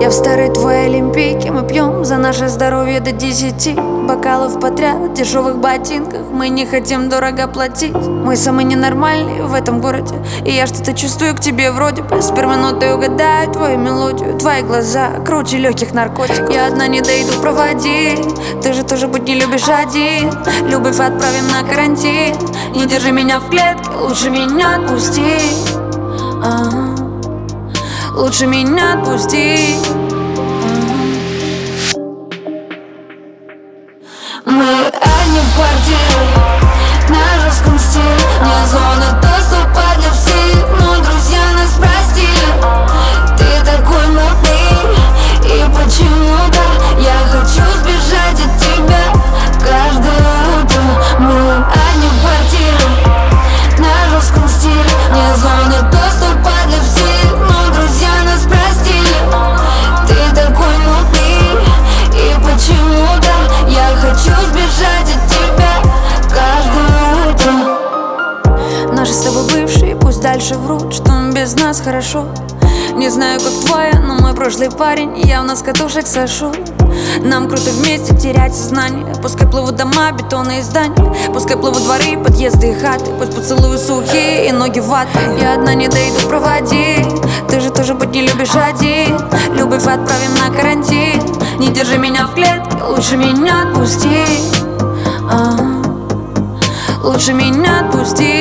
Я в старой твоей олимпийке. Мы пьем за наше здоровье до 10 бокалов подряд, в дешевых ботинках. Мы не хотим дорого платить. Мы самый ненормальный в этом городе, и я что-то чувствую к тебе вроде бы. С первой нотой угадаю твою мелодию. Твои глаза круче легких наркотиков. Я одна не дойду, проводи. Ты же тоже быть не любишь один. Любовь отправим на карантин. Не держи меня в клетке, лучше меня отпусти. Лучше меня отпусти. Мы одни в квартире, на жестком стиле. Не зона доступа для всех, но друзья нас простили. Ты такой мутный, и почему-то я хочу сбежать от тебя каждое утро. Мы одни в квартире, на жестком стиле. Не зона доступа для всех, но друзья нас простили. Ты такой мутный, и почему-то я хочу сбежать от тебя каждое утро. Наши с тобой бывшие пусть дальше врут, что без нас хорошо. Не знаю, как твоя, но мой прошлый парень явно с катушек сошел. Нам круто вместе терять сознание. Пускай плывут дома, бетонные здания. Пускай плывут дворы, подъезды и хаты. Пусть поцелуи сухие и ноги ватные. Я одна не дойду, проводи. Ты же тоже быть не любишь один. Любовь отправим на карантин. Не держи меня в клетке, лучше меня отпусти. Лучше меня отпусти.